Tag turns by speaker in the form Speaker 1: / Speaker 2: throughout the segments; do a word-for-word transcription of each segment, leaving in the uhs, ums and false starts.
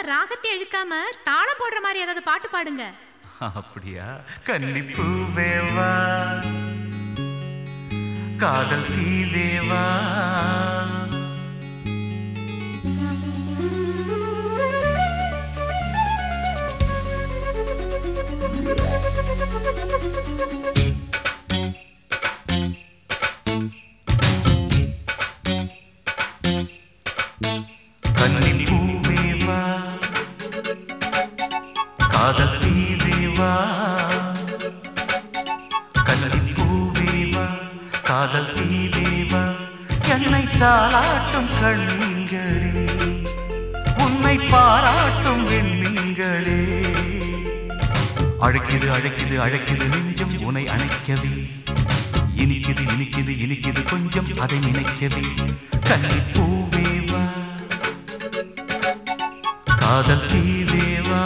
Speaker 1: ராகத்தை இழுக்காம தாளம் போடுற மாதிரி ஏதாவது பாட்டு பாடுங்க.
Speaker 2: அப்படியா? கன்னிப்பூவேவா காதல் தீவேவா கன்னிப்பூவேவா காதல் தீவேவா கன்னிப்பூவேவா காதல் தீவேவா என்னை தாளாட்டும் கண்களே உன்னை பாராட்டும் வெண்மீன்களே அழைக்குது அழைக்குது அழைக்குது நெஞ்சம் உன்னை அணைக்கவே இனிக்குது இனிக்குது இனிக்குது கொஞ்சம் அதை நினைக்கவே கன்னிப்பூவேவா காதல் தீவேவா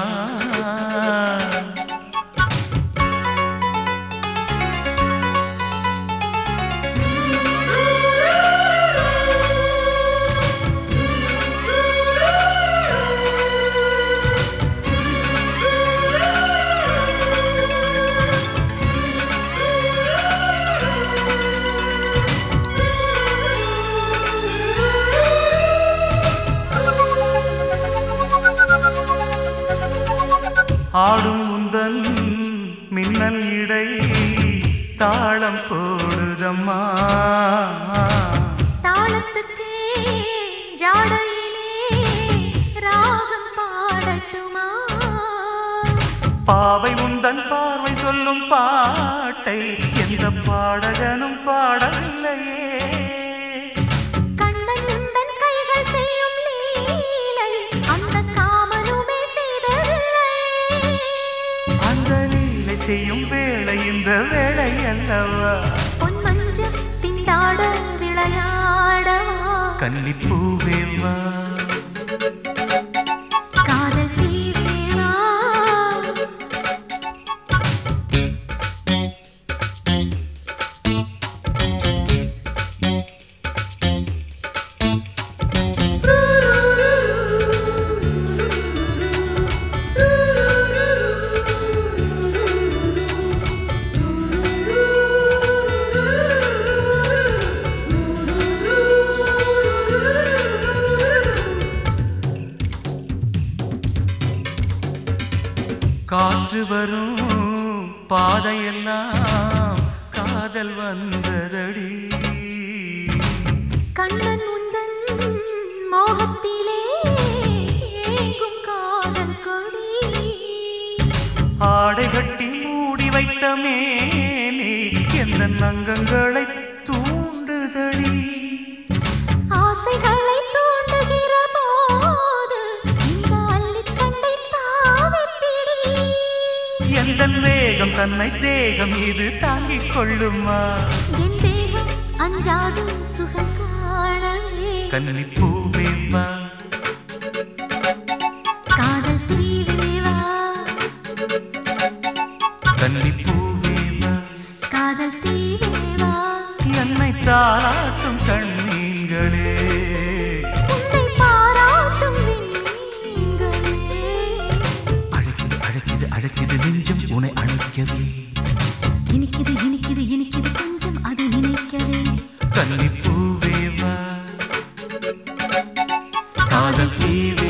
Speaker 2: ஆடும் உந்தன் மின்னல் இடை தாளம் போடுதம்மா
Speaker 1: தாளத்துக்கே ஜாடையிலே ராகம் பாடட்டுமா
Speaker 2: பாவை உந்தன் பார்வை சொல்லும் பாட்டை எந்த பாடகனும் பாடவில்லையே செய்யும் வேளை இந்த வேளை அல்லவா
Speaker 1: பொன் மஞ்சள் திண்டாட விளையாடவா
Speaker 2: கன்னிப்பூவேவா
Speaker 1: காதல் தீவேவா
Speaker 2: காற்று வரும் பாதையெல்லாம் காதல் வந்ததடி
Speaker 1: கண்ணன் உந்தன் மோகத்திலே ஏங்கும் காதல் கொடி
Speaker 2: ஆடை கட்டி மூடி வைத்த மேனே எந்த நங்கங்களை தூண்டுதடி
Speaker 1: ஆசைகளை தூண்டுகிற போது இந்த அள்ளித்தண்டை தாவிப்பிடி
Speaker 2: எந்தன் வேகம் தன்னை தேகம் இது தாங்கிக் கொள்ளுமா
Speaker 1: என் தேகம் அஞ்சாது சுகம் காணவே
Speaker 2: கன்னிப்பூவேவா
Speaker 1: காதல் தீவேவா
Speaker 2: கன்னிப்பூவேவா
Speaker 1: காதல் தீவேவா
Speaker 2: என்னை தாளாட்டும் கண்ணீங்களே
Speaker 1: உன்னை பாராட்டும் விண்மீன்களே
Speaker 2: அழைக்குது அழைக்குது அழைக்குது நெஞ்சம் உன்னை அணைக்கவே
Speaker 1: இனிக்குது இனிக்குது இனிக்குது கொஞ்சம் அதை நினைக்கவே
Speaker 2: கன்னிப்பூவேவா காதல் தீவேவா